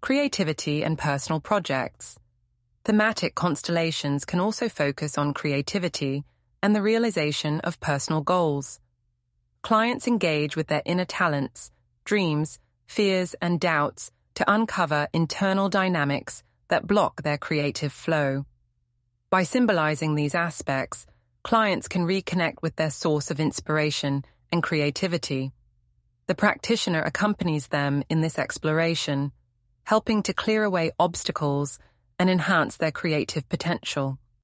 creativity and personal projects. Thematic constellations can also focus on creativity and the realization of personal goals. Clients engage with their inner talents, dreams, fears, and doubts to uncover internal dynamics that block their creative flow. By symbolizing these aspects, clients can reconnect with their source of inspiration and creativity. The practitioner accompanies them in this exploration, helping to clear away obstacles and enhance their creative potential.